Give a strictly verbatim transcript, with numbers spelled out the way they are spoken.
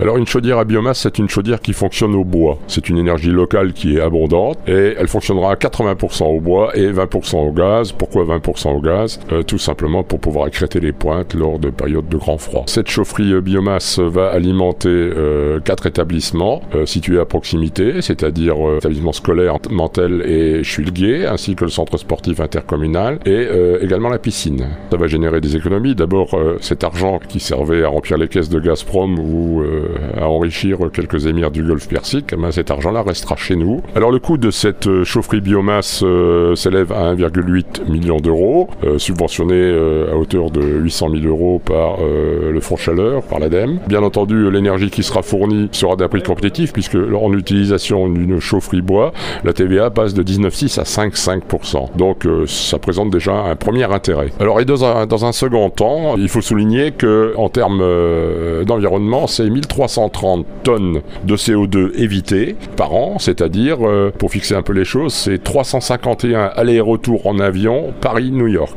Alors une chaudière à biomasse, c'est une chaudière qui fonctionne au bois. C'est une énergie locale qui est abondante et elle fonctionnera à quatre-vingts pour cent au bois et vingt pour cent au gaz. Pourquoi vingt pour cent au gaz ? euh, Tout simplement pour pouvoir écrêter les pointes lors de périodes de grand froid. Cette chaufferie biomasse va alimenter euh, quatre établissements euh, situés à proximité, c'est-à-dire euh, l'établissement scolaire Mantel et Schulguet, ainsi que le centre sportif intercommunal et euh, également la piscine. Ça va générer des économies. D'abord, euh, cet argent qui servait à remplir les caisses de Gazprom ou euh, à enrichir quelques émirs du Golfe Persique, eh ben, cet argent-là restera chez nous. Alors le coût de cette chaufferie biomasse euh, s'élève à un virgule huit million d'euros, euh, subventionné euh, à hauteur de huit cent mille euros par euh, le Fonds Chaleur, par l'ADEME. Bien entendu, l'énergie qui sera fournie sera d'un prix compétitif, puisque en utilisation d'une chaufferie bois, la T V A passe de dix-neuf virgule six à cinq virgule cinq pour cent. Donc euh, ça présente déjà un premier intérêt. Alors et dans un, dans un second temps, il faut souligner que en termes euh, d'environnement, c'est mille trois cent trente tonnes de C O deux évitées par an, c'est-à-dire, euh, pour fixer un peu les choses, c'est trois cent cinquante et un allers-retours en avion Paris-New York.